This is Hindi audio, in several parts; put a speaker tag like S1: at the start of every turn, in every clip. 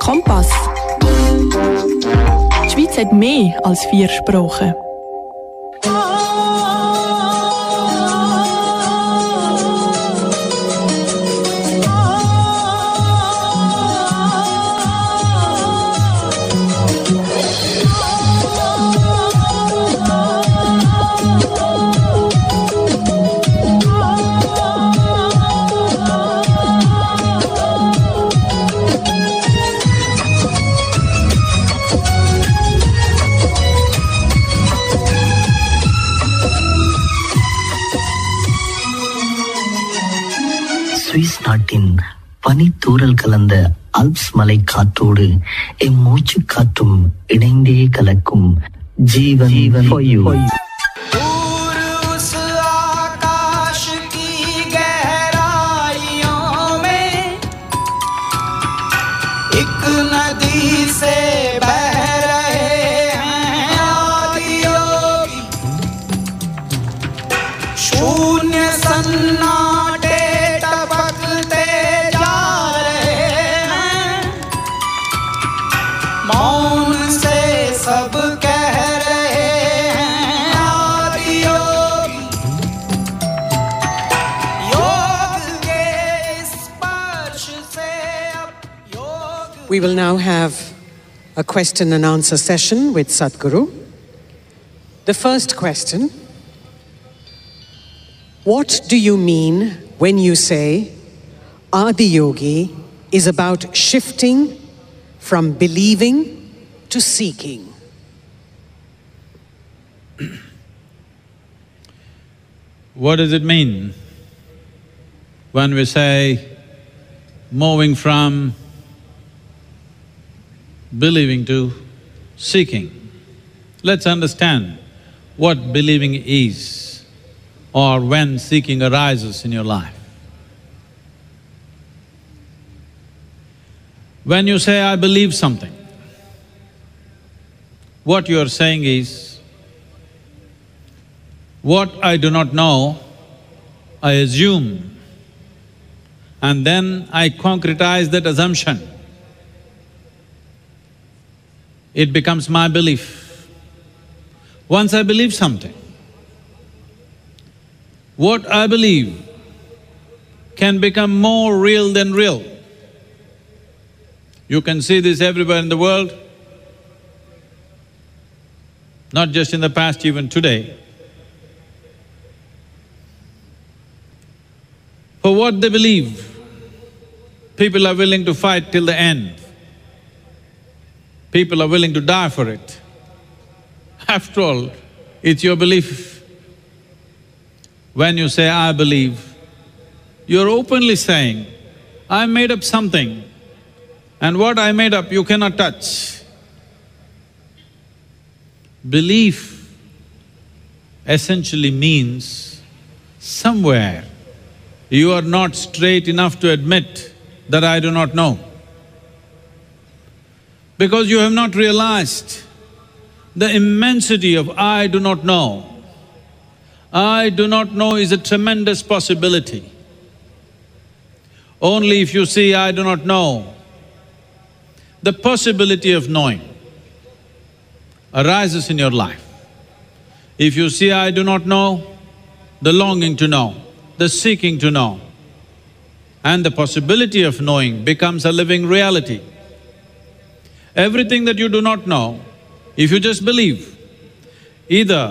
S1: Kompass. Die Schweiz hat mehr als 4 Sprachen.
S2: Swiss நாட்டின் பனித்தூறல் கலந்த ஆல்ப்ஸ் மலை காற்றோடு எம் மூச்சு காற்றும் இணைந்தே கலக்கும் ஜீவன் for you.
S3: We will now have a question and answer session with Sadhguru. The first question: what do you mean when you say Adiyogi is about shifting from believing to seeking?
S4: What does it mean when we say moving from believing to seeking? Let's understand what believing is, or when seeking arises in your life. When you say, I believe something, what you are saying is, what I do not know, I assume, and then I concretize that assumption. It becomes my belief. Once I believe something, what I believe can become more real than real. You can see this everywhere in the world, not just in the past, even today. For what they believe, people are willing to fight till the end. People are willing to die for it. After all, it's your belief. When you say, I believe, you're openly saying, I made up something, and what I made up you cannot touch. Belief essentially means somewhere you are not straight enough to admit that I do not know. Because you have not realized the immensity of I do not know. I do not know is a tremendous possibility. Only if you see I do not know, the possibility of knowing arises in your life. If you see I do not know, the longing to know, the seeking to know, and the possibility of knowing becomes a living reality. Everything that you do not know, if you just believe, either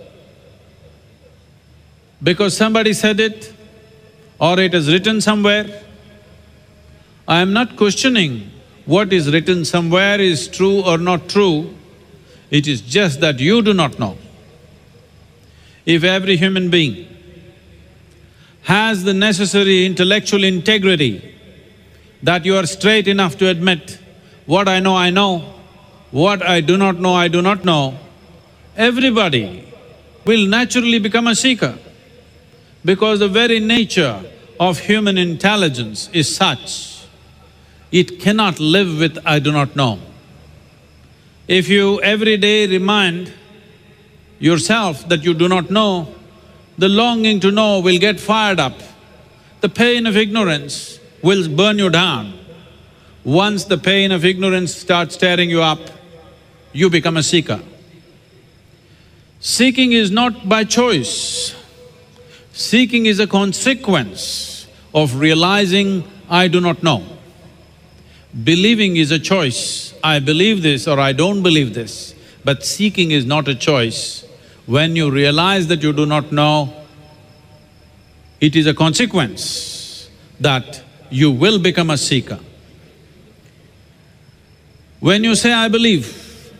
S4: because somebody said it or it is written somewhere, I am not questioning what is written somewhere is true or not true, it is just that you do not know. If every human being has the necessary intellectual integrity that you are straight enough to admit, what I know, what I do not know, everybody will naturally become a seeker. Because the very nature of human intelligence is such, it cannot live with I do not know. If you every day remind yourself that you do not know, the longing to know will get fired up. The pain of ignorance will burn you down. Once the pain of ignorance starts tearing you up, you become a seeker. Seeking is not by choice. Seeking is a consequence of realizing, I do not know. Believing is a choice, I believe this or I don't believe this. But seeking is not a choice. When you realize that you do not know, it is a consequence that you will become a seeker. When you say, I believe,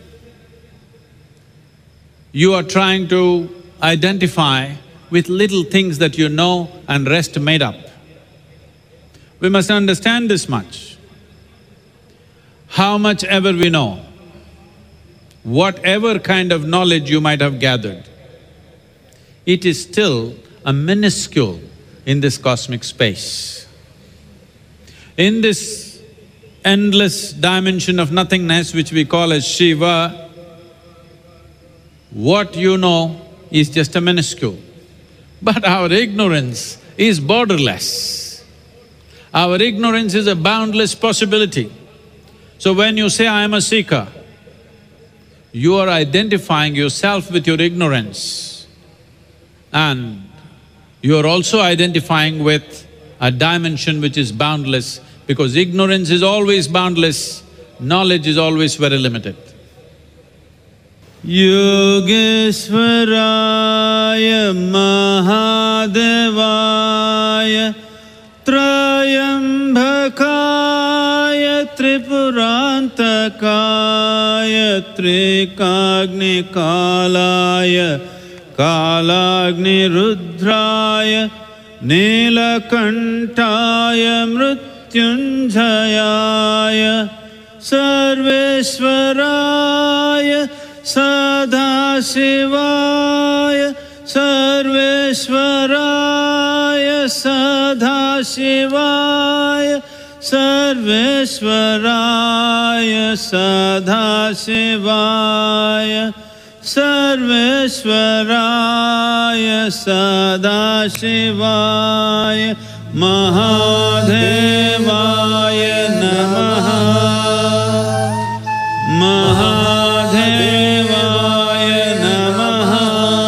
S4: you are trying to identify with little things that you know and rest made up. We must understand this much. How much ever we know, whatever kind of knowledge you might have gathered, it is still a minuscule in this cosmic space. In this endless dimension of nothingness which we call as Shiva, what you know is just a minuscule. But our ignorance is borderless. Our ignorance is a boundless possibility. So when you say, I am a seeker, you are identifying yourself with your ignorance, and you are also identifying with a dimension which is boundless, because ignorance is always boundless, knowledge is always very limited. Yogesvaraya Mahadevaya Trayambhakaya Tripurantakaya Trikagni Kalaya Kalagni Rudraya Nilakantaya Mrityunjayaya Sarveshwaraya Sadashivaya Sarveshwaraya Sadashivaya Sarveshwaraya Sadashivaya Sarveshwaraya Sadashivaya Mahadevaya Namaha Mahadevaya Namaha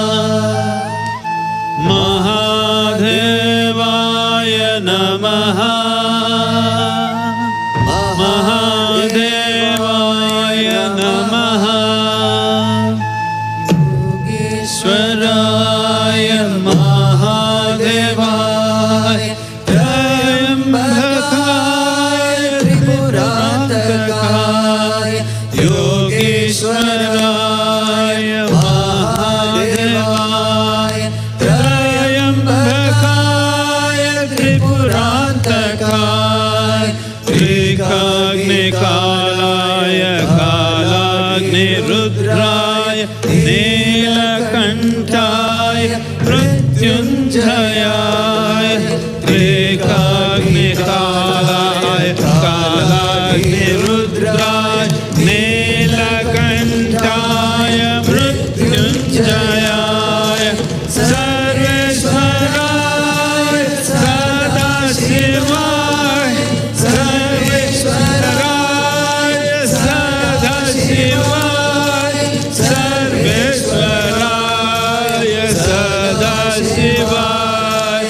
S4: Mahadevaya Namaha Mahadevaya Namaha Yogesvaraya Mahadevaya Trayambhakaya Tripurantakaya Yogesvaraya Mahadevaya Trayambhakaya Tripurantakaya Trikagni Kalaya Kalagni Rudraya Nilakantaya Mrityunjayaya Trikagni Kalaya Kalagni Rudraya Nilakantaya Mrityunjayaya Sarveshwaraya Sadashivaya Sarveshwaraya Sadashivaya Sarveshwaraya Sadashivaya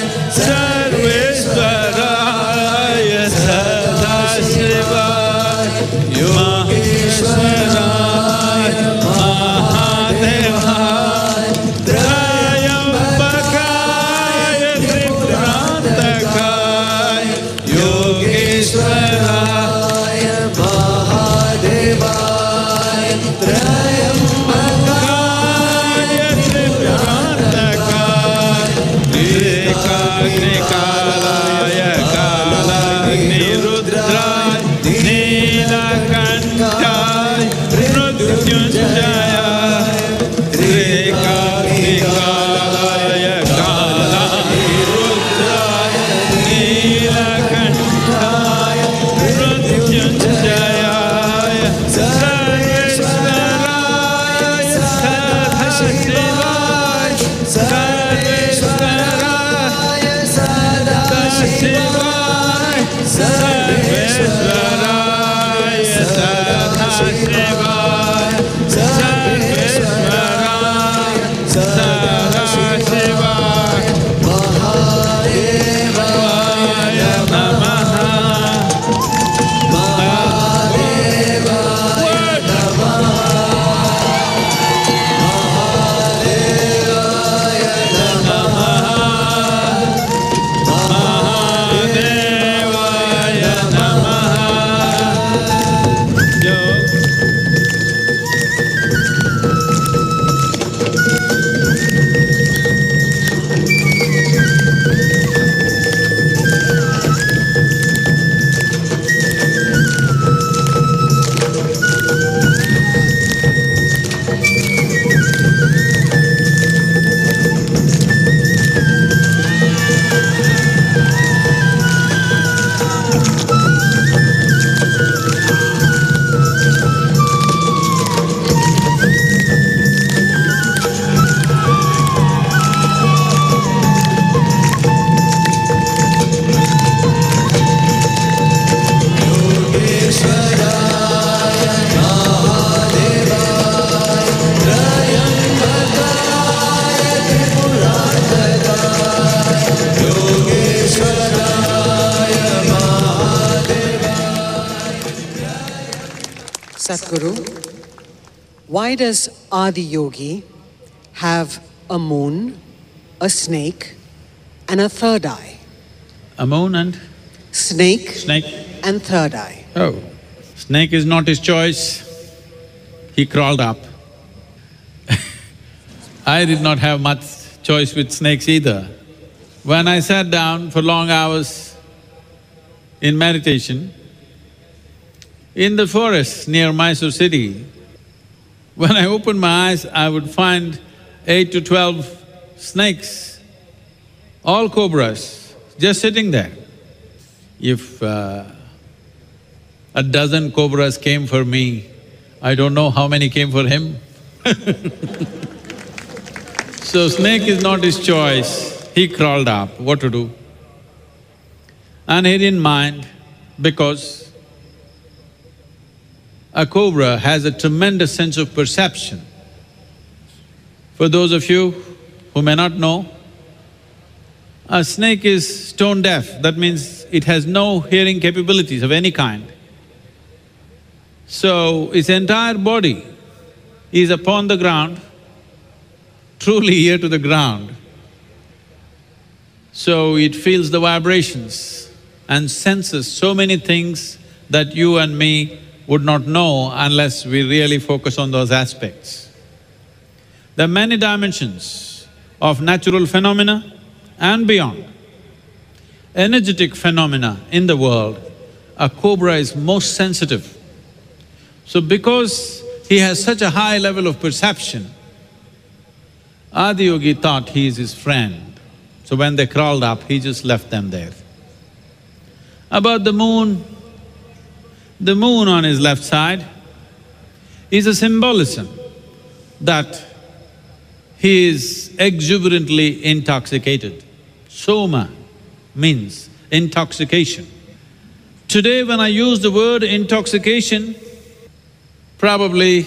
S4: Sarveshwaraya Sadashivaya Yogesvaraya Mahadevaya Trayambhakaya Tripurantakaya Yogesvaraya Mahadevaya Trayambhakaya Tripurantakaya Trikagni Kalaya Kalagni Rudraya Nilakantaya Mrityunjayaya Trikagni Kalaya Kalagni Rudraya Nilakantaya Mrityunjayaya Sarveshwaraya Sadashivaya Sarveshwaraya
S3: Sadhguru, why does Adiyogi have a moon, a snake, and a third eye?
S4: A moon and
S3: Snake
S4: snake.
S3: and third eye.
S4: Oh, snake is not his choice. He crawled up. I did not have much choice with snakes either. When I sat down for long hours in meditation, in the forest near Mysore city, when I opened my eyes, I would find 8 to 12 snakes, all cobras, just sitting there. If a dozen cobras came for me, I don't know how many came for him. So snake is not his choice, he crawled up, what to do? And he didn't mind because a cobra has a tremendous sense of perception. For those of you who may not know, a snake is stone deaf, that means it has no hearing capabilities of any kind. So its entire body is upon the ground, truly ear to the ground. So it feels the vibrations and senses so many things that you and me would not know unless we really focus on those aspects. There are many dimensions of natural phenomena and beyond. Energetic phenomena in the world, a cobra is most sensitive. So because he has such a high level of perception, Adiyogi thought he is his friend. So when they crawled up, he just left them there. About the moon on his left side is a symbolism that he is exuberantly intoxicated. Soma means intoxication. Today when I use the word intoxication, probably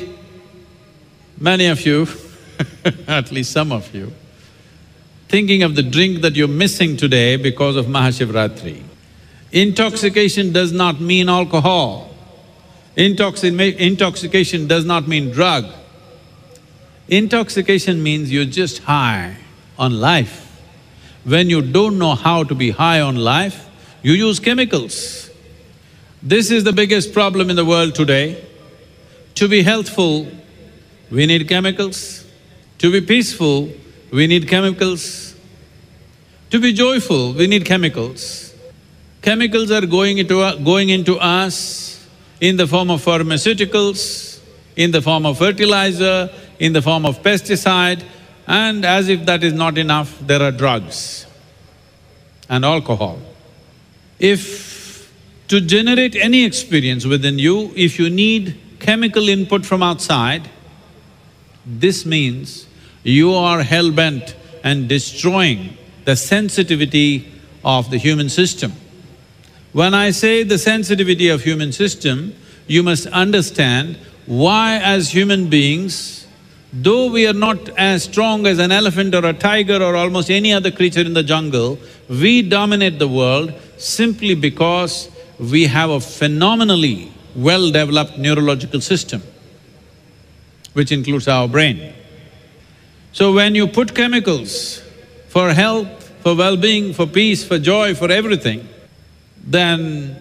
S4: many of you, at least some of you, thinking of the drink that you're missing today because of Mahashivratri. Intoxication does not mean alcohol. Intoxication does not mean drug. Intoxication means you're just high on life. When you don't know how to be high on life, you use chemicals. This is the biggest problem in the world today. To be healthful, we need chemicals. To be peaceful, we need chemicals. To be joyful, we need chemicals. Chemicals are going into us in the form of pharmaceuticals, in the form of fertilizer, in the form of pesticide, and as if that is not enough, there are drugs and alcohol. If to generate any experience within you, if you need chemical input from outside, this means you are hell-bent and destroying the sensitivity of the human system. When I say the sensitivity of human system, you must understand why as human beings, though we are not as strong as an elephant or a tiger or almost any other creature in the jungle, we dominate the world simply because we have a phenomenally well-developed neurological system, which includes our brain. So when you put chemicals for health, for well-being, for peace, for joy, for everything, then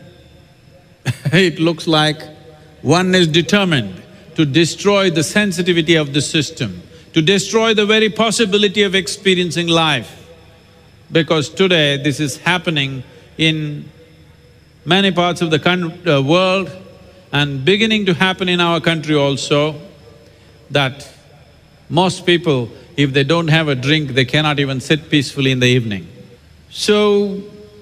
S4: it looks like one is determined to destroy the sensitivity of the system, to destroy the very possibility of experiencing life. Because today this is happening in many parts of the world and beginning to happen in our country also, that most people, if they don't have a drink, they cannot even sit peacefully in the evening. So,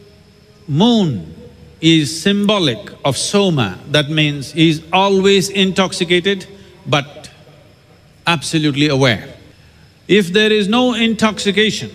S4: moon is symbolic of Soma, that means he is always intoxicated but absolutely aware. If there is no intoxication,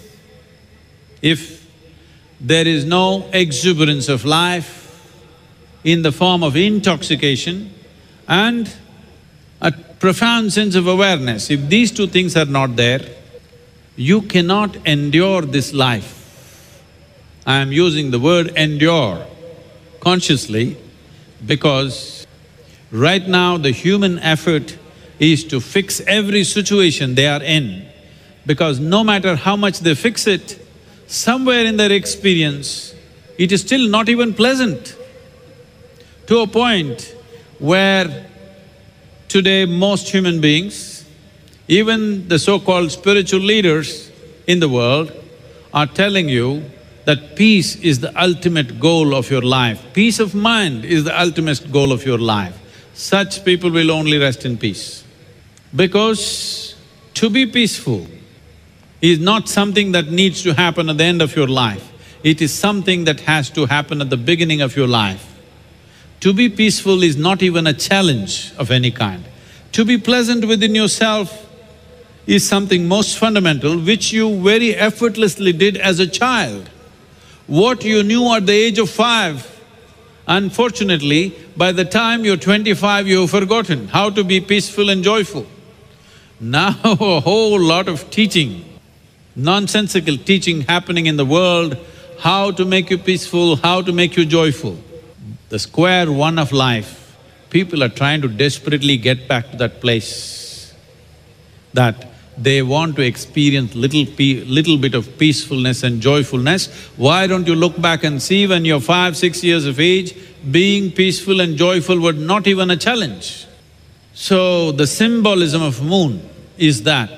S4: if there is no exuberance of life in the form of intoxication and a profound sense of awareness, if these two things are not there, you cannot endure this life. I am using the word endure consciously because Right now, the human effort is to fix every situation they are in, because no matter how much they fix it, somewhere in their experience, it is still not even pleasant. To a point where today most human beings, even the so-called spiritual leaders in the world, are telling you that peace is the ultimate goal of your life. Peace of mind is the ultimate goal of your life. Such people will only rest in peace. Because to be peaceful is not something that needs to happen at the end of your life. It is something that has to happen at the beginning of your life. To be peaceful is not even a challenge of any kind. To be pleasant within yourself is something most fundamental, which you very effortlessly did as a child. What you knew at the age of 5, unfortunately, by the time you're 25, you've forgotten how to be peaceful and joyful. Now a whole lot of teaching, nonsensical teaching happening in the world, how to make you peaceful, how to make you joyful. The square one of life, people are trying to desperately get back to that place, that they want to experience little bit of peacefulness and joyfulness. Why don't you look back and see when you're 5, 6 years of age, being peaceful and joyful was not even a challenge. So the symbolism of moon is that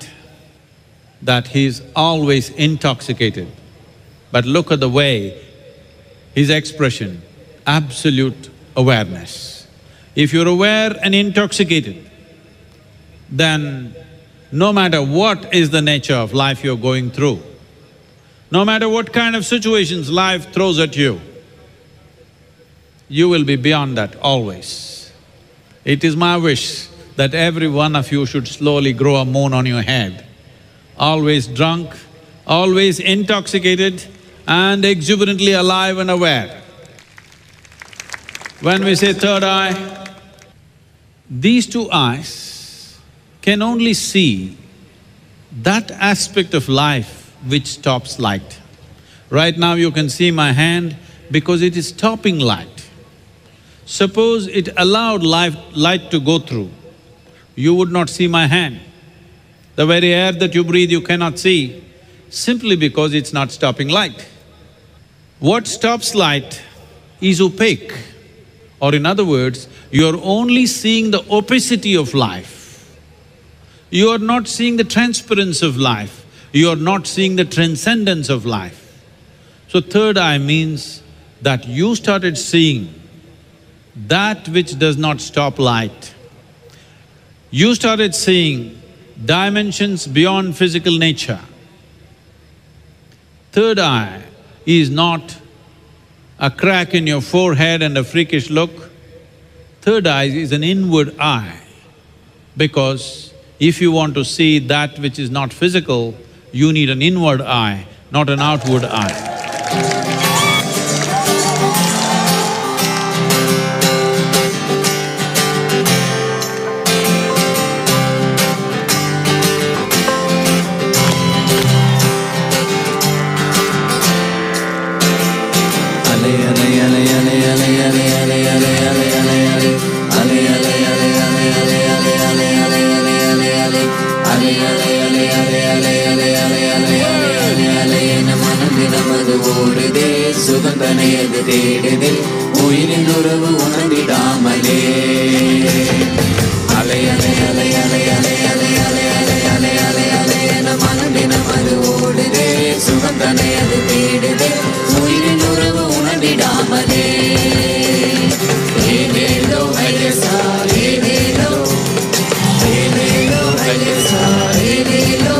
S4: he's always intoxicated. But look at the way, his expression, absolute awareness. If you're aware and intoxicated, then no matter what is the nature of life you're going through, no matter what kind of situations life throws at you, you will be beyond that always. It is my wish that every one of you should slowly grow a moon on your head, always drunk, always intoxicated and exuberantly alive and aware. When we say third eye, these two eyes can only see that aspect of life which stops light. Right now you can see my hand because it is stopping light. Suppose it allowed light to go through, you would not see my hand. The very air that you breathe you cannot see, simply because it's not stopping light. What stops light is opaque, or in other words, you're only seeing the opacity of life. You are not seeing the transparence of life, you are not seeing the transcendence of life. So third eye means that you started seeing that which does not stop light. You started seeing dimensions beyond physical nature. Third eye is not a crack in your forehead and a freakish look. Third eye is an inward eye, because if you want to see that which is not physical, you need an inward eye, not an outward eye.
S5: சுகந்தனையது தேடுதில் உயிரின் உறவு உணர்ந்திடாமலே அலை அலை அலை அலை அலை அலை அலை அலை அலை அலை அலை என மனதினம் அது ஓடுதே சுகந்தனையது தேடுதில் உயிரின் உறவு உணர்ந்திடாமலே ஏதேலோ ஐயசா ஏதேலோ ஏதேலோ ஐயசா ஏதேலோ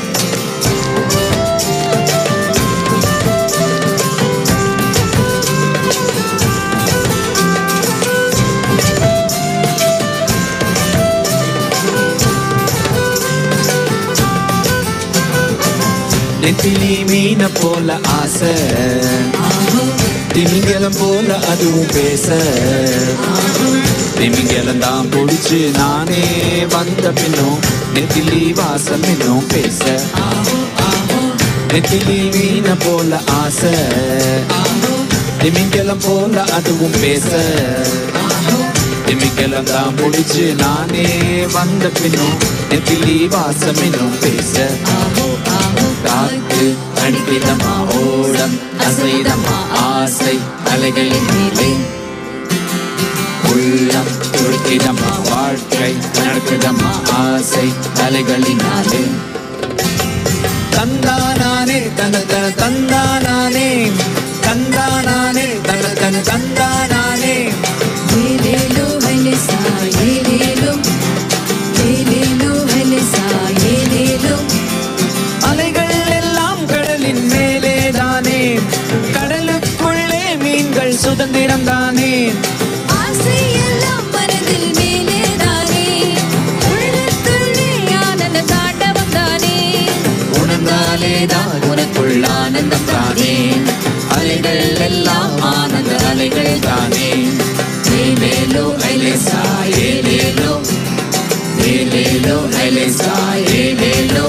S5: நெத்திலி மீன போல ஆசை திமிங்கலம் போல அதுவும் பேச திமிங்கலம் தான் பிடிச்சு நானே வந்த பின்னும் நெத்திலி வாசம் இன்னும் பேச நெத்திலி மீன போல ஆசை திமிங்கலம் போல அதுவும் பேச
S6: திமிங்கலம் தான் முடிச்சு நானே வந்த பின்னும் நெத்திலி வாசம் இன்னும் பேச காத்து அடிப்பிதமா ஓடம் அசைதமா ஆசை அலைகளின் மேலே உள்ளம் துடிக்கிதமா வாழ்க்கை நடக்குதமா ஆசை அலைகளினாலே தந்தானே தன தன தந்தானே தந்தானே தன தன தந்தானே
S5: ஏலேலோ ஹைலேசா ஏலேலோ ஏலேலோ ஹைலேசா ஏலேலோ
S6: அலைகள் எல்லாம் கடலின் மேலே தானே கடலுக்குள்ளே மீன்கள் சுதந்திரம் தானே
S5: ஆசை எல்லாம் மனதில் மேலே தானே உள்ளத்துள்ளே ஆனந்த தாண்டவம் தானே
S6: உணர்ந்தாலே தான் உனக்குள் ஆனந்தம் தானே அலைகள் எல்லாம் ஆனந்த அலைகள் தானே ஏலேலோ ஐலேசா ஏலேலோ ஏலேலோ ஐலேசா ஏலேலோ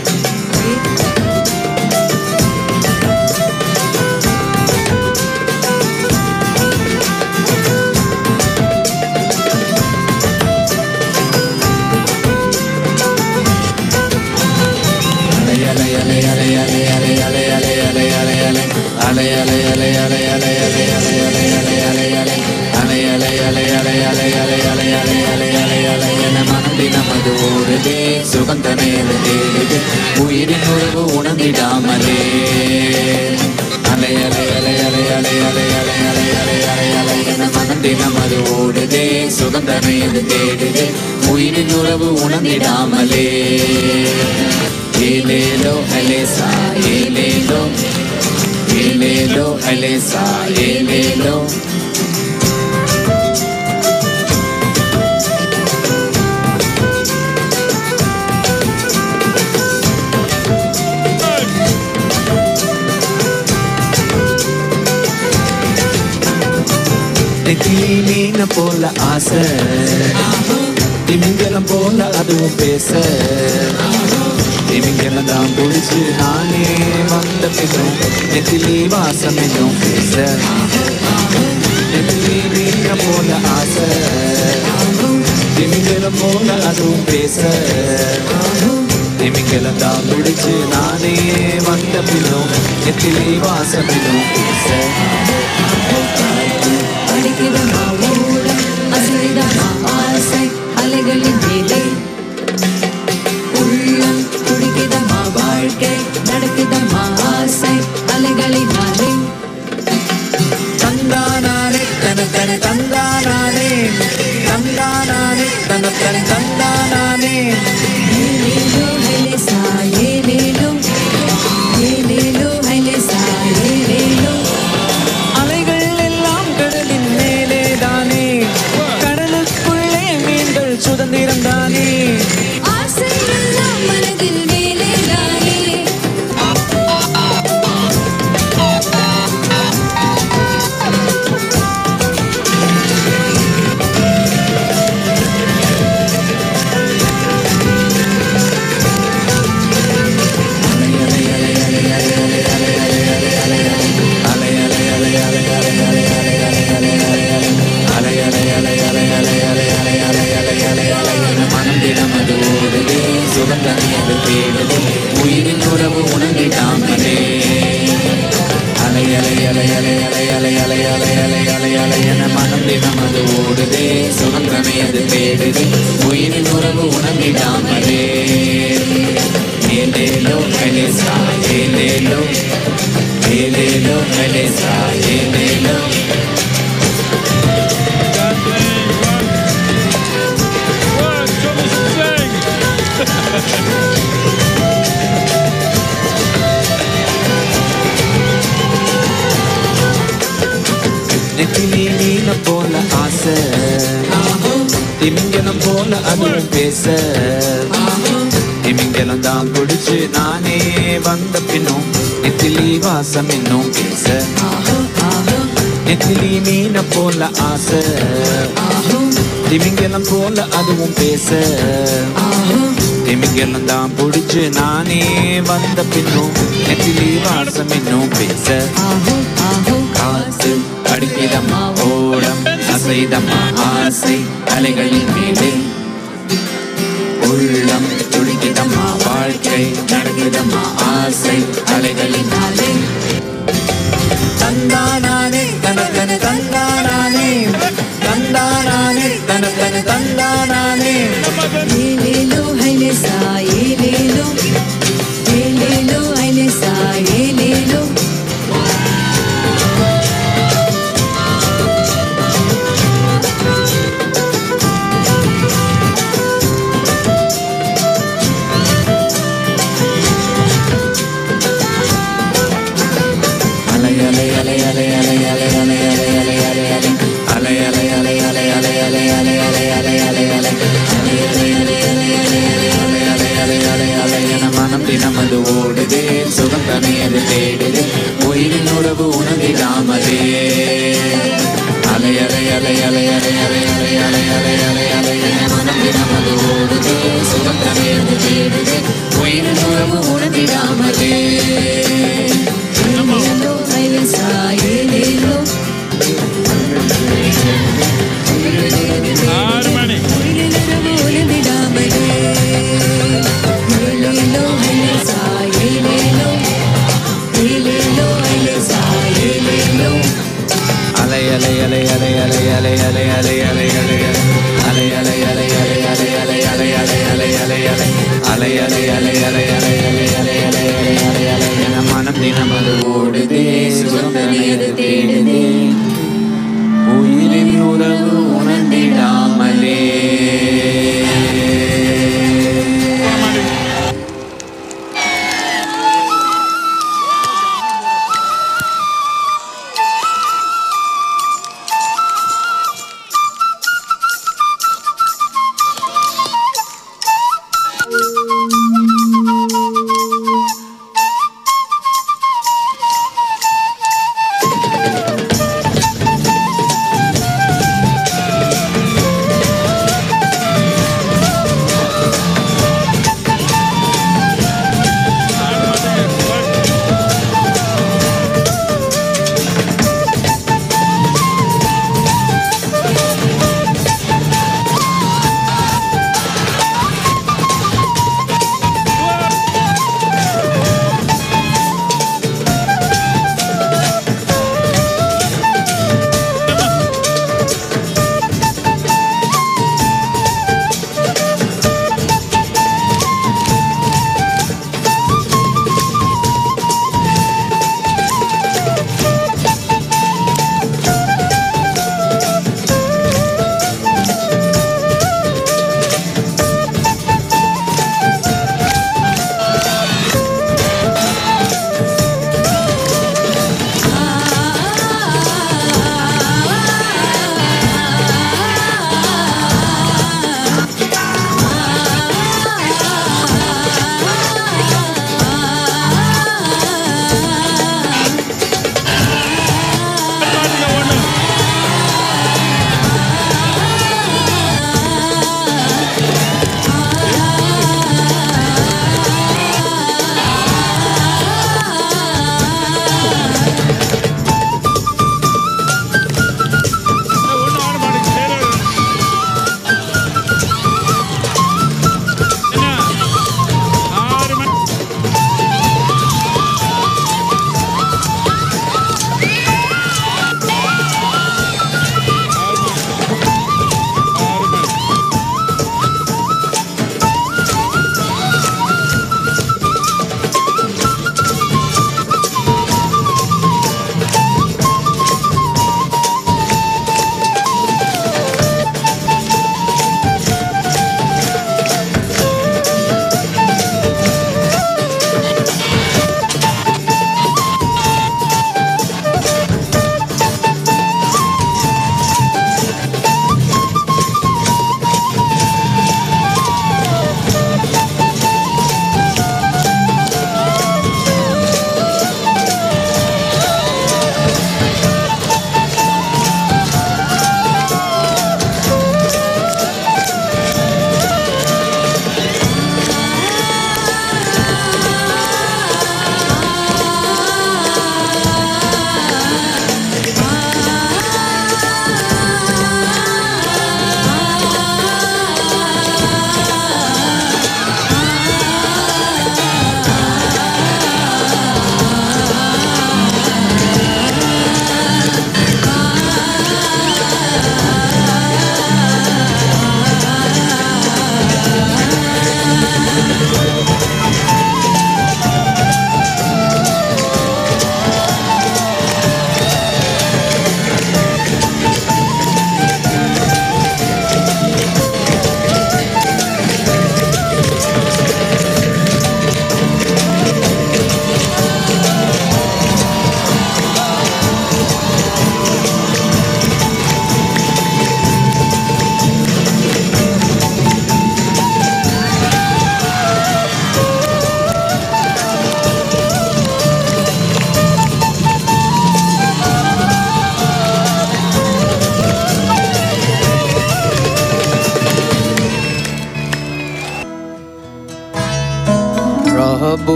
S6: நமது ஓடுதே சுகந்த நேரம் தேடுது உயிரின் உறவு உணர்ந்திடாமலே அலை அலை அலை அலை அலை அலை அலை அலை அலை அலை அலை என மனதி நமது ஓடுதே சுகந்த நேரம் தேடுது உயிரின் உறவு உணர்ந்திடாமலே ஏலேலோ அலேசா ஏலேலோ ஏலேலோ அலேசா ஏலேலோ நெத்திலி மீன போல ஆசை திமிங்கலம் போல அதுவும் பேச திமிங்கலம் தான் பிடிச்சு நானே வந்த பின்னும் நெத்திலி வாசம் இன்னும் பேச நெத்திலி மீன போல ஆசை திமிங்கலம் போல அதுவும் பேச திமிங்கலம் தான் பிடிச்சு நானே வந்த பின்னும் நெத்திலி வாசம் இன்னும் பேச
S5: அடிக்கிதமா ஓடம் அசைதமா ஆசை அலைகளின் மேலே உள்ளம் துடிக்கிதமா வாழ்க்கை நடக்குதமா ஆசை அலைகளினாலே
S6: தந்தானே தன தன தந்தானே தந்தானே தன தன தந்தானே
S5: ஏலேலோ ஹைலேசா ஏலேலோ ஏலேலோ ஹைலேசா ஏலேலோ
S6: அலைகள் எல்லாம் கடலின் மேலே தானே கடலுக்குள்ளே மீன்கள் சுதந்திரம் தானே
S5: ஆசை எல்லாம் மனதில் மேலே தானே
S6: உயிரின் உறவு உணர்ந்திடாமலே அலை அலை அலை அலை அலை அலை அலை அலை அலை அலை அலை என மனம் தினமது ஓடுதே சுதந்திரமே அது தேடுது உயிரின் உறவு உணர்ந்திடாமலே ஏலேலோ ஐலேசா ஏலேலோ ஏலேலோ ஐலேசா ஏலேலோ நெத்திலி மீன போல ஆசை திமிங்கலம் போல அதுவும் பேச திமிங்கலம் தான் பிடிச்சு நானே வந்த பின்னும் நெத்திலி வாசம் இன்னும் பேச நெத்திலி மீன போல ஆசை திமிங்கலம் போல அதுவும் பேச திமிங்கலம் தான் பிடிச்சு நானே வந்த பின்னும் நெத்திலி வாசம் இன்னும் பேச காத்து அடிக்கிதமா ஓடம் அசை துடிக்குதம்மா ஆசை அலைகளின் மேலே உள்ளம் துடிக்குதம்மா வாழ்க்கை நடக்குதம்மா ஆசை அலைகளினாலே தந்தானானே தனக்கன தந்தானானே தந்தானானே தனக்கன தந்தானானே
S5: ஏலேலோ ஹைலேசா ஏலேலோ ஏலேலோ ஹைலேசா ஏலேலோ
S6: மனம் தினமது ஓடுதே சுகம் தனையது தேடுதே உயிரின் உறவு உணர்ந்திடாமதே அலை அலை அலை அலை அலை அலை அலை அலை அலை அலை அலை மனம் தினமது ஓடுதே சுகம் தனையது தேடுதே உயிரின் உறவு உணர்ந்திடாமதே
S5: ஏலேலோ ஹைலேசா ஏலேலோ
S6: மனம் தினமது ஓடுதே சுகம் தனையது தேடுதே உயிரின் உறவு உணர்ந்திடாமலே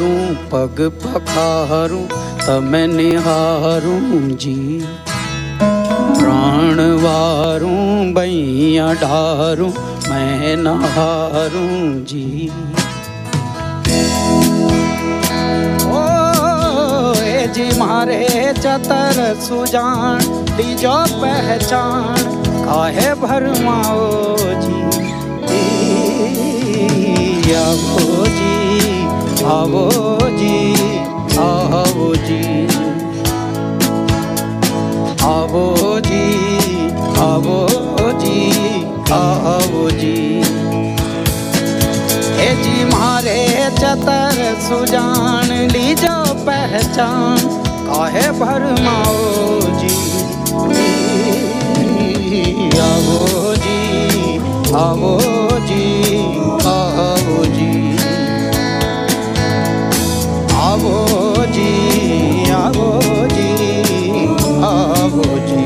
S7: निहारूं पग पखारूं तमें निहारूं जी प्राण वारूं बैया ढारूं मैं नहारूं जी ओ जी मारे चतर सुजान लीजो पहचान काहे भरमाओ जी आवो जी आवो जी आवो जी आवो जी आवो जी आवो जी ए जी मारे चतर सुजान लीजो पहचान काहे भरमाओ जी आवो जी आवो जी आवो जी आवो जी आवो जी आवो जी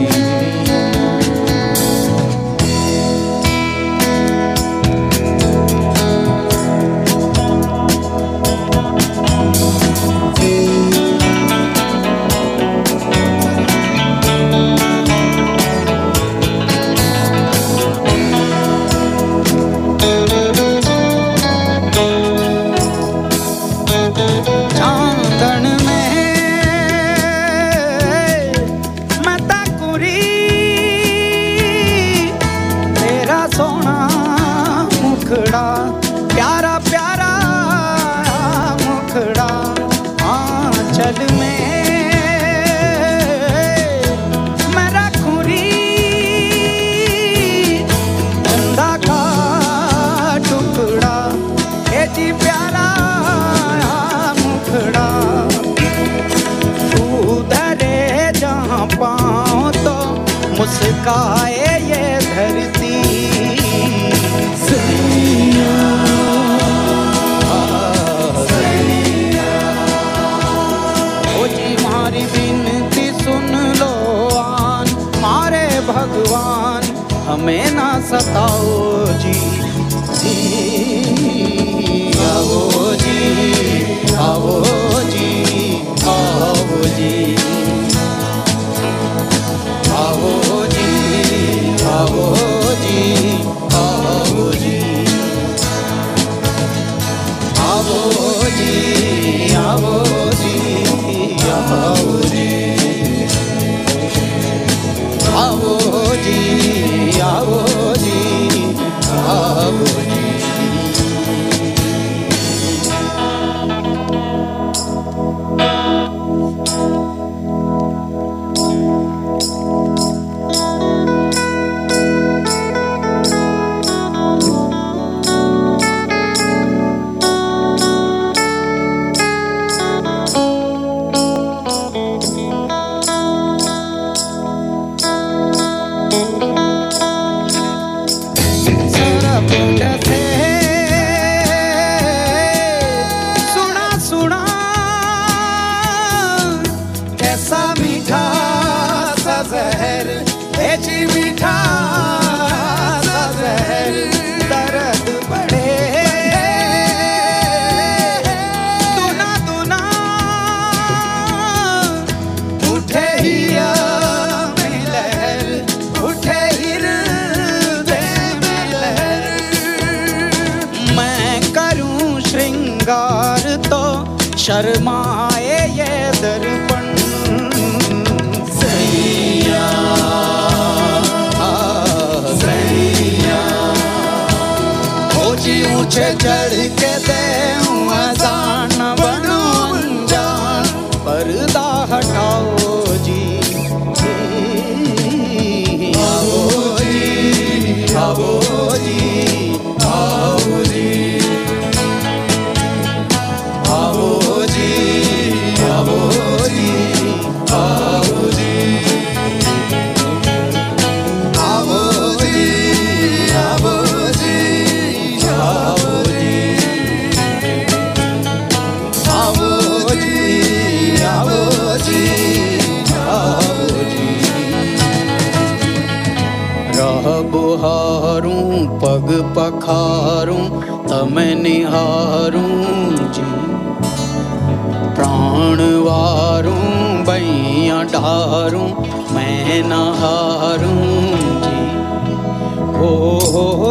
S7: प्यारा प्यारा मुखड़ा आंचल में मैं रखूं री चंदा का टुकड़ा ए जी प्यारा मुखड़ा तू धरे जहाँ पाऊं तो मुस्काए ये धरती भगवान हमें ना सताओ जी आओ जी आओ जी आओ जी आओ जी आओ जी आओ जी आओ जी आओ जी आओ जी आओ जी आओ जी आओ जी शर्माए ये दर्पण सैया सैया हो जी ऊंचे चढ़ के दे अजान बनो अनजान पर्दा हटाओ जी आओ जी आओ जी आओ जी आओ जी आओ जी आओ जी आओ जी आओ जी आओ जी आओ जी आओ जी आओ जी रह बुहारूं पग पखारूं तमें निहारूं जी अणवारूं बैया ढारूं मैं न हारूं जी। ओ हो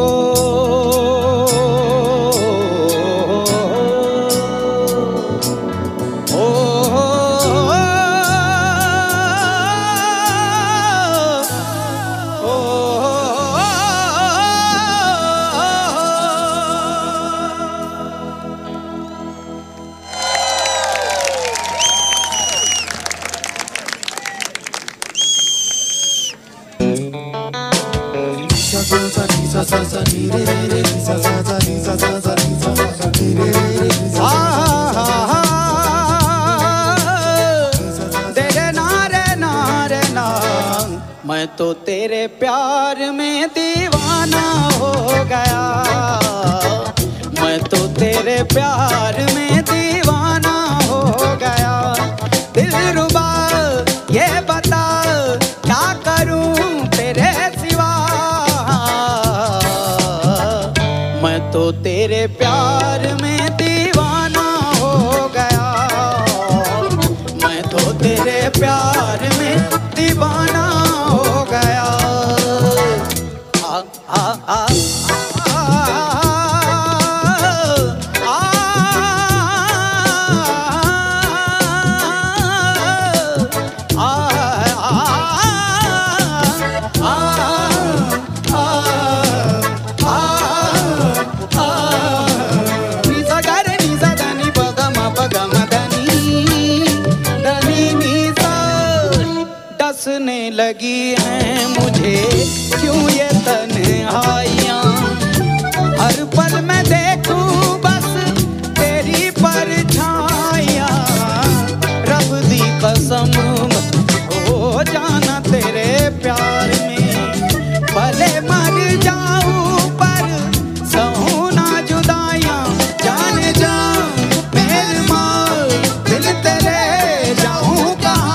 S7: मैं तो तेरे प्यार में दीवाना हो गया, मैं तो तेरे प्यार में दीवाना हो गया। दिलरुबा ये बता क्या करूं तेरे सिवा, मैं तो तेरे प्यार में दीवाना हो गया, मैं तो तेरे प्यार में दीवाना हो गया। आ आ आ डसने लगी हैं मुझे क्यों ये तन्हाइयाँ, हर पल मैं देखूं बस तेरी परछाइयाँ। रब दी कसम हो जाना तेरे प्यार में, भले मर जाऊं पर सहूं ना जुदाइयाँ। जान जा मेरे माँ दिल तेरे जाऊं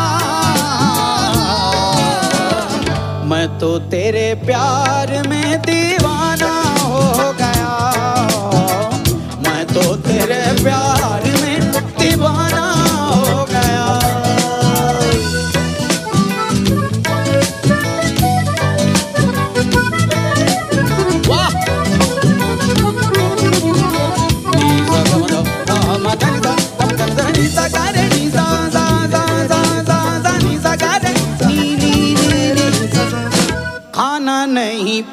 S7: मैं तो तेरे प्यार में दीवाना हो गया, मैं तो तेरे प्यार में दीवाना हो गया। वाह खाना नहीं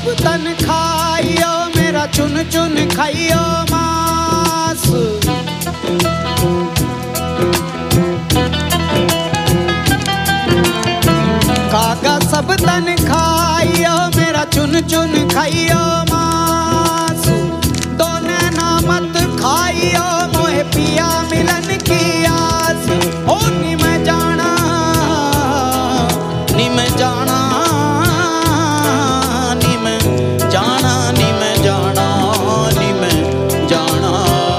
S7: तन खाइयो मेरा चुन चुन खाइयो मांस कागा सब तन खाइयो मेरा चुन चुन खाइयो मांस दोने ना मत खाइयो मोहे पिया मिलन की आस ओ नी मैं जाना नी मैं जाना नी मैं जाना नी मैं जाना नी मैं जाना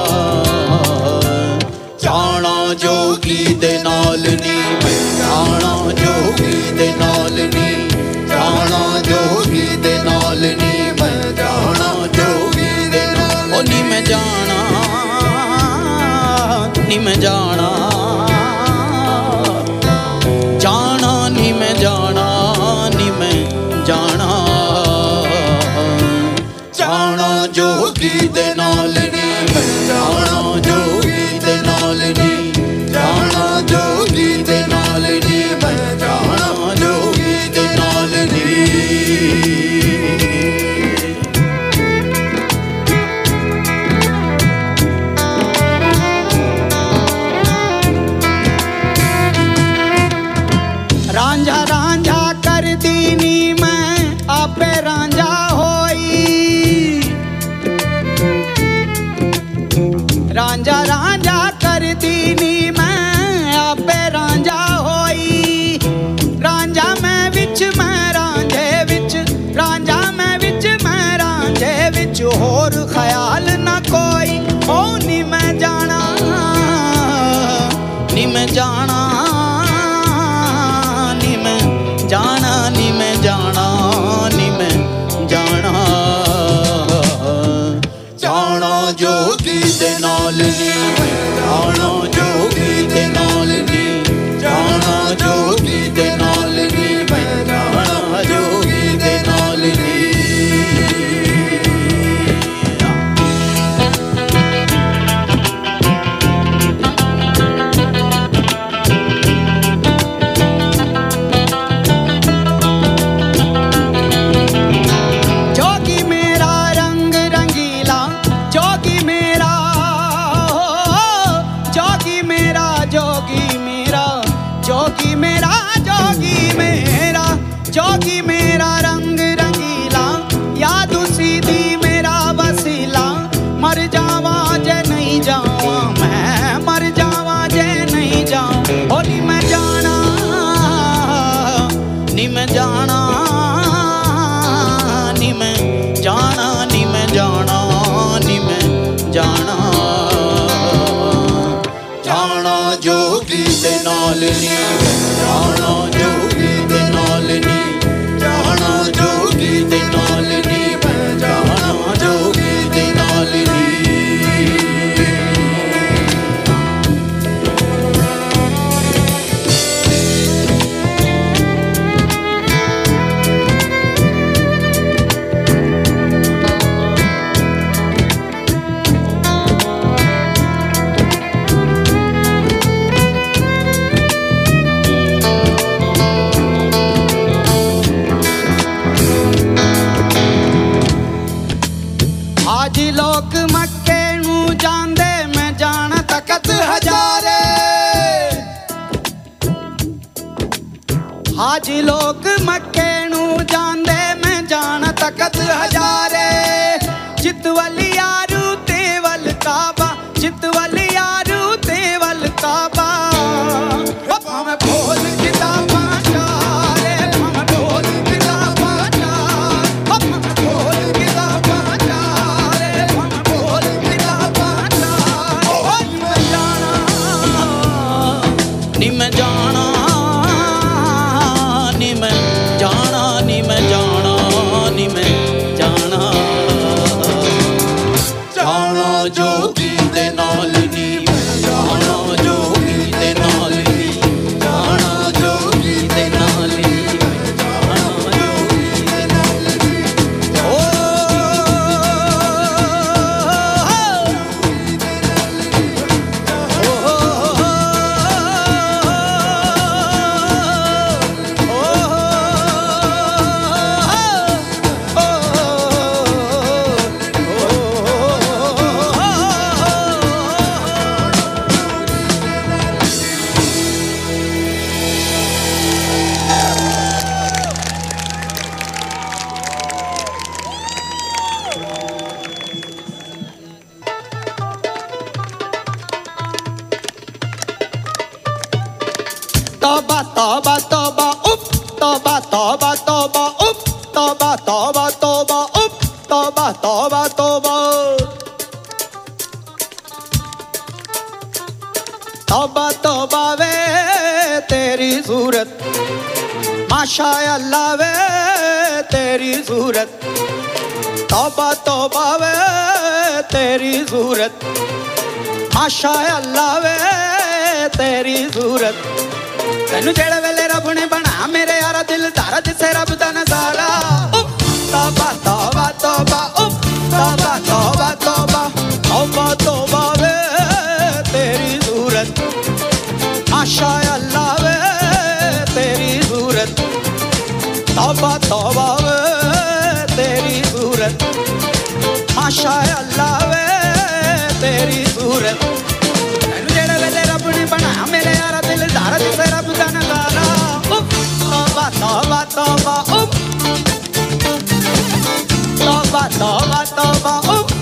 S7: जाना जोगी दे नाल नी मैं जाना जोगी दे नाल नी जाना जोगी दे नाल नी मैं जाना जोगी दे नाल ओ नी मैं जाना नी मैं जाना जाना नी मैं जाना नी मैं जाना जाना जोगी दे नाल नी मैं जाना जोगी दे नाल नी जाना जोगी दे नाल नी मैं जाना जोगी दे नाल नी रांझा रांझा कर दीनी मैं आपे रांझा होई रांझा रांझा कर दीनी मैं आपे रांझा होई रांझा मैं विच मैं रांझे विच रांझा मैं विच मैं रांझे विच होर ख्याल ना कोई ओ नी मैं जाना नी मैं जाना जाना नी मैं जाना नी मैं जाना जाना जोगी दे नाल नी मैं जाना जोगी दे नाल नी जाना जोगी दे नाल नी मैं जाना जोगी दे नाल नी जोगी मेरा रंग रंगीला याद सीधी मेरा वसीला मर जावा जे नहीं जावा मैं मर जावा जे नहीं जाऊं ओ नी मैं जाना नी मैं जाना नी मैं जाना नी मैं जाना नी मैं जाना जाना जोगी दे नाल नी जाना जोगी दे नाल नी जाना जोगी दे नाल नी मैं जाना जोगी दे नाल नी आज लोग मक्के नू जांदे मैं जाना तकत हजारे आज लोग मक्के नू जांदे मैं जाना तकत हजारे चितवली यारू तेवल काबा चितवली यारू तेवल काबा मैं बोल किताबा चारे मैं बोल किताबा चार मैं बोल किताबा नी मैं जाना नी मैं जाना नी मैं जाना नी मैं जाना तौबा तौबा तौबा उप तौबा तौबा तौबा उप तौबा तौबा तौबा तौबा तौबा वे तेरी सूरत माशा अल्लाह वे तेरी सूरत तौबा तौबा वे तेरी सूरत माशा अल्लाह वे तेरी सूरत तैनू जेड़े वेले रब ने बना मेरे यारा दिल तारा जिसे रब दा नजारा तौबा तौबा तौबा तौबा तौबा तौबा तौबा तौबा वे तेरी सूरत माशा अल्लाह वे तेरी सूरत तौबा तौबा वे तेरी सूरत माशा अल्लाह वे तेरी सूरत तैनू जेड़े वेले रब ने बना मेरे यारा दिल दारा जिसे रब दा नजारा तौबा तौबा तौबा तौबा तौबा तौबा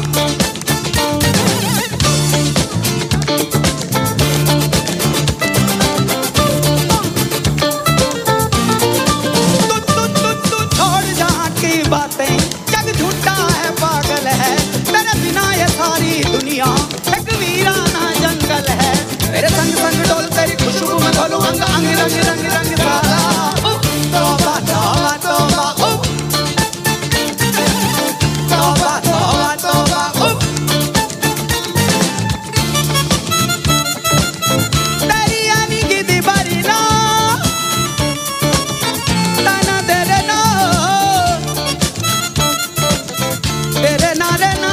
S7: छोड़ जहाँ की बातें जग झूठा है पागल है तेरे बिना ये सारी दुनिया एक वीराना जंगल है मेरे संग संग डोल तेरी खुशबू में घोलूं अंग अंग रंग रंग रंग सारा तौबा तौबा तौबा तौबा तौबा तौबा तेरी यानी की दीवारी ना ताना तेरे ना तेरे नारे ना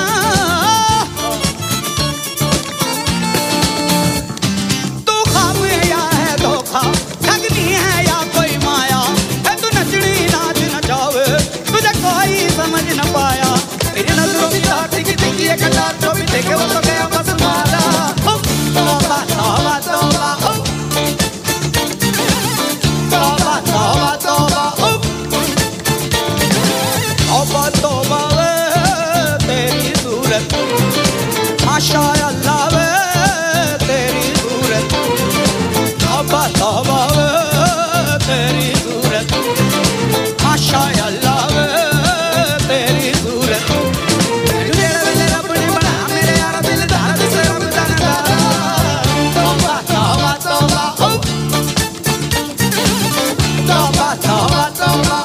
S7: तू ख्वाब है या है धोखा ठगनी है या कोई माया है तू नचनी नाच नचावे तुझे कोई समझ न पाया तेरी नजरों की आरती की देखी एक कटार जो भी देखे वो तो गया बस मारा तौबा तौबा तौबा तौबा तौबा तौबा तौबा तौबा वे तेरी सूरत माशा अल्लाह वे तेरी सूरत तौबा तौबा वे तेरी सूरत माशा अल्लाह वे तेरी सूरत जेड़े वेले रब ने बना मेरे यारा दिल दारा जिसे रब दा नजारा तौबा तौबा तौबा तौबा तौबा तौबा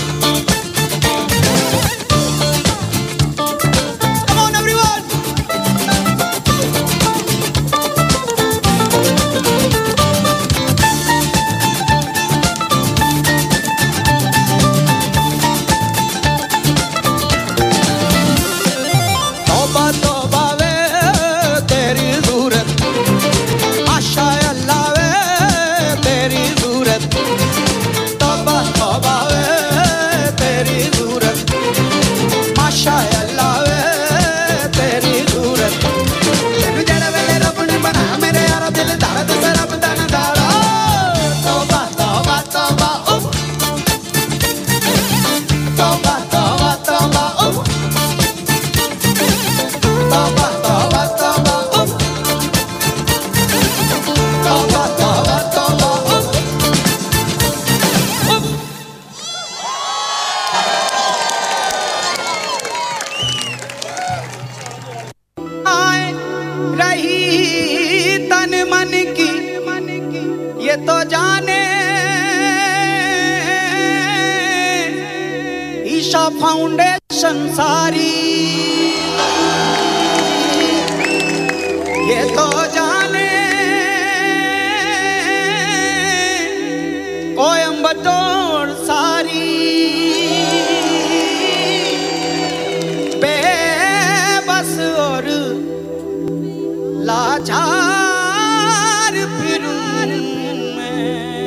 S7: Come on everyone तौबा तौबा वे तेरी सूरत माशा अल्लाह वे तेरी सूरत तौबा तौबा वे तेरी सूरत माशा अल्लाह वे तेरी सूरत तैनू जेड़े वेले रब ने बना मेरे यारा दिल दारा जिसे रब दा नजारा तौबा तौबा तौबा तौबा तौबा तौबा तौबा तौबा तौबा तौबा तौबा तौबा आए रही तन मन की ये तो जाने ईशा फाउंडेशन सारी ये तो जाने कोयम्बटूर सारी बेबस और लाचार फिरूं मैं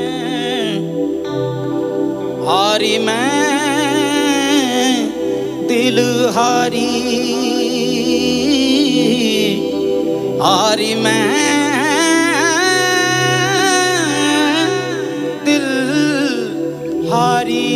S7: हारी मैं दिल हारी हारी मैं दिल हारी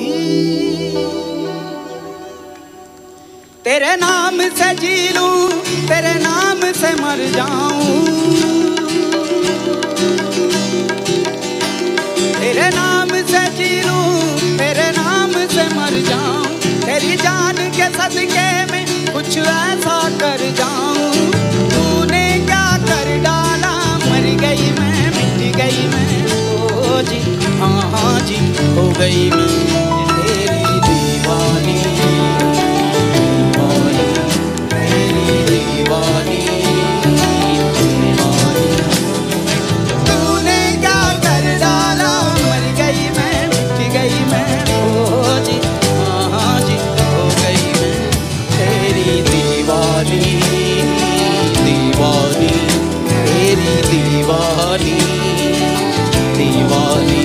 S7: तेरे नाम से जी लूं तेरे नाम से मर जाऊं तेरे नाम से जी लूं, तेरे नाम से मर जाऊं, तेरी जान के सदके में कुछ ऐसा कर जाऊं। तूने क्या कर डाला, मर गई मैं, मिट गई मैं, ओ जी हाँ जी, हो गई मैं तेरी दीवानी, दीवानी, तेरी दीवानी, दीवानी। तूने क्या कर डाला, मर गई मैं, मिट गई मैं, ओ जी हाँ जी, हो गई मैं तेरी दीवानी, दीवानी, तेरी दीवानी, दीवानी।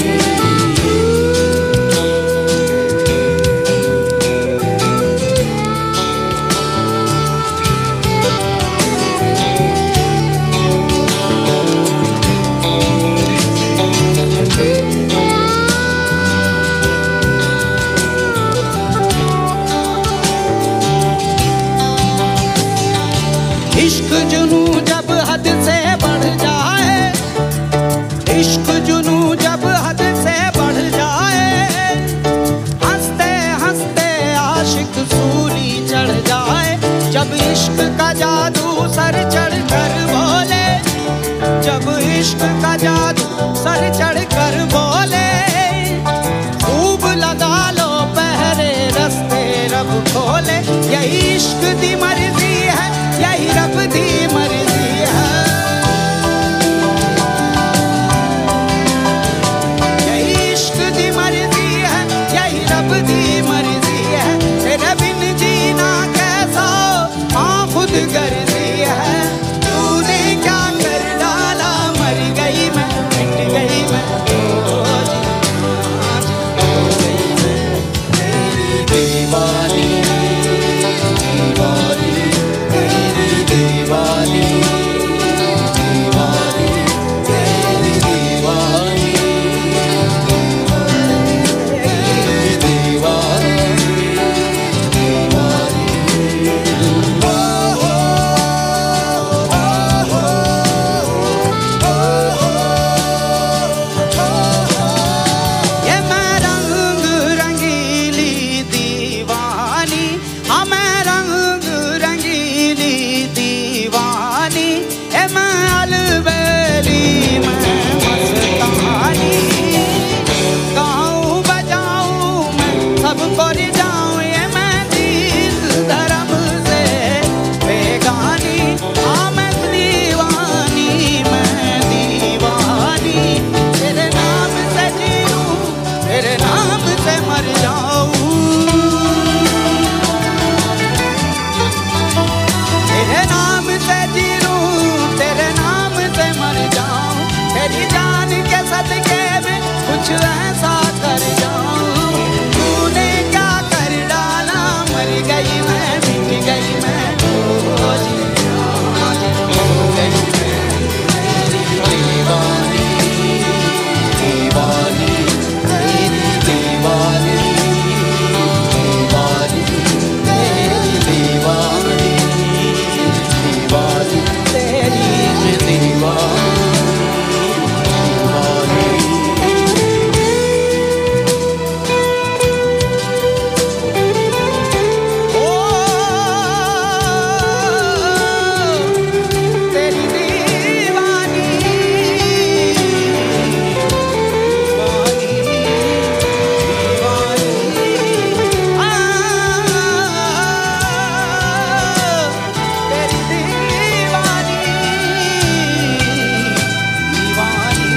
S7: इश्क जुनू जब हद से बढ़ जाए, इश्क जुनू जब हद से बढ़ जाए, हंसते हंसते आशिक सूली चढ़ जाए। जब इश्क का जादू सर चढ़ कर बोले, जब इश्क का जादू सर चढ़ कर बोले, खूब लगा लो पहरे रस्ते रब खोले। यही इश्क दी मर्जी है, यही रब दी मर्जी है, यही इश्क दी मर्जी है, यही रब दी मर्जी है। तेरे बिन जीना कैसा, हाँ खुद गर्जी है। तूने क्या कर डाला, मर गई मैं, मिट गई मैं, ओ जी हाँ जी, हो गई मैं तेरी दीवानी, दीवानी, तेरी दीवानी, दीवानी, तेरी दीवानी, तेरी दीवानी, दीवानी। ओ हो, ओ हो, ओ हो, ये मैं रंग रंगीली दीवानी, हाँ मैं रंग रंगीली दीवानी। ए मैं अलबेली मैं मस्तानी, गाऊं बजाऊं मैं सबको रिझाऊं। ये मैं दीन धर्म से बेगानी, हाँ मैं दीवानी, मैं दीवानी। तेरे नाम से जीऊं, तेरे नाम से मर जाऊं, तेरे नाम से जी लूं, तेरे नाम से मर जाऊं। तेरी जान के सदके में कुछ ऐसा कर जाऊं। तूने क्या कर डाला, मर गई मैं, मिट गई मैं, ओ जी हाँ जी, हो गई मैं तेरी दीवानी, दीवानी, तेरी दीवानी, दीवानी, तेरी दीवानी, दीवानी, तेरी दीवानी, दीवानी। ओ तेरी दीवानी, दीवानी, दीवानी, तेरी दीवानी, दीवानी,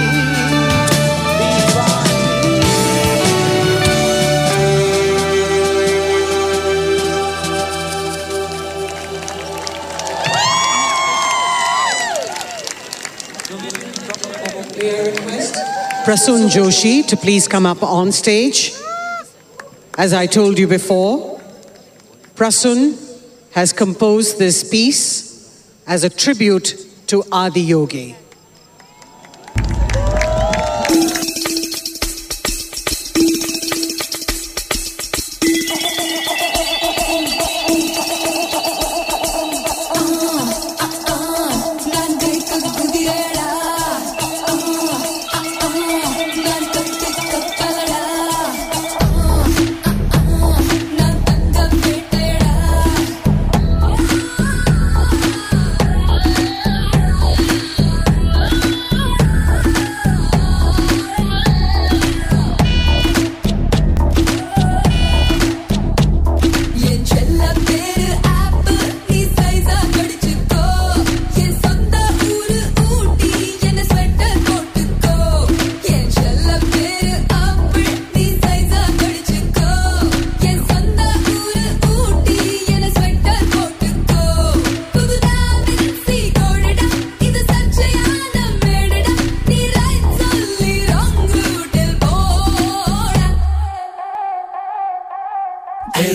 S3: Prasun Joshi to please come up on stage. As I told you before, Prasun has composed this piece as a tribute to Adi Yogi.
S5: Kala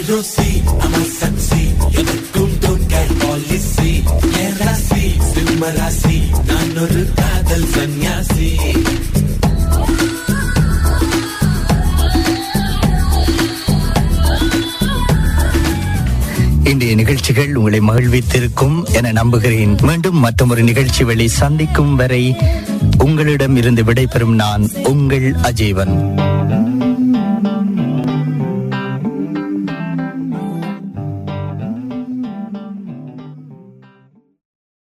S8: Rosie, I'm a sexy. You're the cool don't get policy. Yeah, Rasi, Simba Rasi. Nanoru kadal sanyasi.
S2: இன்றைய நிகழ்ச்சிகள் உங்களை மகிழ்வித்திருக்கும் என நம்புகிறேன். மீண்டும் மற்றொரு நிகழ்ச்சி வழி சந்திக்கும் வரை உங்களிடம் இருந்து விடைபெறும் நான் உங்கள் அஜீவன்.